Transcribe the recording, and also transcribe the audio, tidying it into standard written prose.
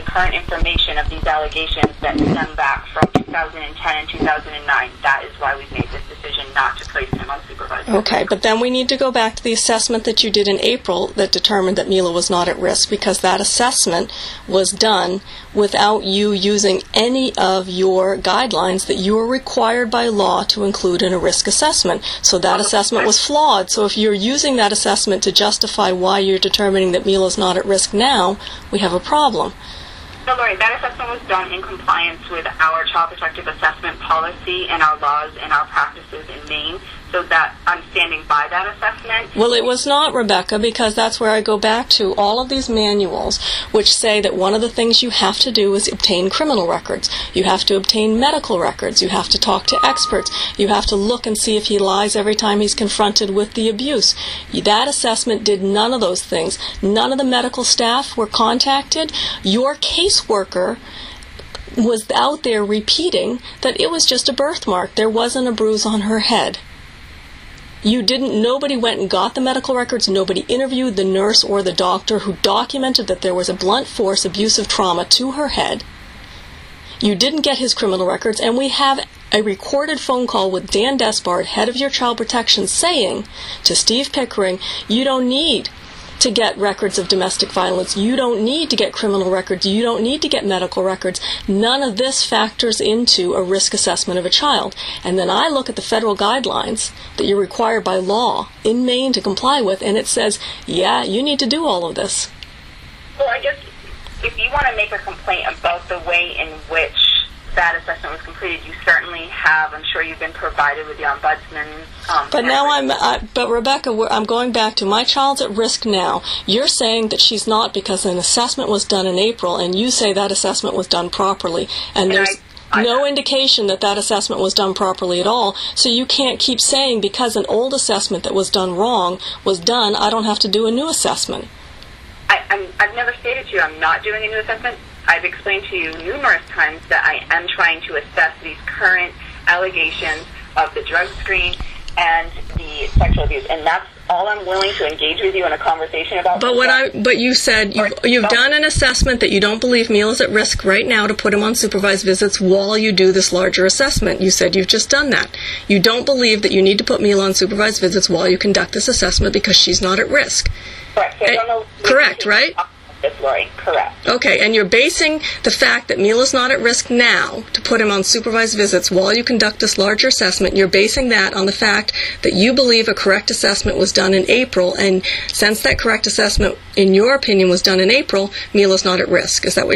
current information of these allegations that stem back from 2010 and 2009. That is why we've made this decision not to place him on supervised. Okay, but then we need to go back to the assessment that you did in April that determined that Mila was not at risk, because that assessment was done without you using any of your guidelines that you are required by law to include in a risk assessment. So that assessment was flawed. So if you're using that assessment to justify why you're determining that Mila's not at risk now, we have a problem. So, Lori, that assessment was done in compliance with our Child Protective Assessment policy and our laws and our practices in Maine. So that I'm standing by that assessment. Well, it was not, Rebecca, because that's where I go back to all of these manuals which say that one of the things you have to do is obtain criminal records. You have to obtain medical records. You have to talk to experts. You have to look and see if he lies every time he's confronted with the abuse. That assessment did none of those things. None of the medical staff were contacted. Your caseworker was out there repeating that it was just a birthmark. There wasn't a bruise on her head. Nobody went and got the medical records. Nobody interviewed the nurse or the doctor who documented that there was a blunt force abusive trauma to her head. You didn't get his criminal records, and we have a recorded phone call with Dan Despard, head of your child protection, saying to Steve Pickering, you don't need to get records of domestic violence. You don't need to get criminal records. You don't need to get medical records. None of this factors into a risk assessment of a child. And then I look at the federal guidelines that you're required by law in Maine to comply with, and it says, yeah, you need to do all of this. Well, I guess if you want to make a complaint about the way in which that assessment was completed, you certainly have. I'm sure you've been provided with the ombudsman. But now but Rebecca, I'm going back to my child's at risk now. You're saying that she's not because an assessment was done in April, and you say that assessment was done properly, and there's no indication that that assessment was done properly at all. So you can't keep saying because an old assessment that was done wrong was done, I don't have to do a new assessment. I've never stated to you I'm not doing a new assessment. I've explained to you numerous times that I am trying to assess these current allegations of the drug screen and the sexual abuse, and that's all I'm willing to engage with you in a conversation about. But you said you've done an assessment that you don't believe Mila's at risk right now to put him on supervised visits while you do this larger assessment. You said you've just done that. You don't believe that you need to put Mila on supervised visits while you conduct this assessment because she's not at risk. Correct. So I don't know. Correct, right? This, Lori. Correct. Okay, and you're basing the fact that Mila's not at risk now to put him on supervised visits while you conduct this larger assessment, you're basing that on the fact that you believe a correct assessment was done in April, and since that correct assessment, in your opinion, was done in April, Mila's not at risk. Is that what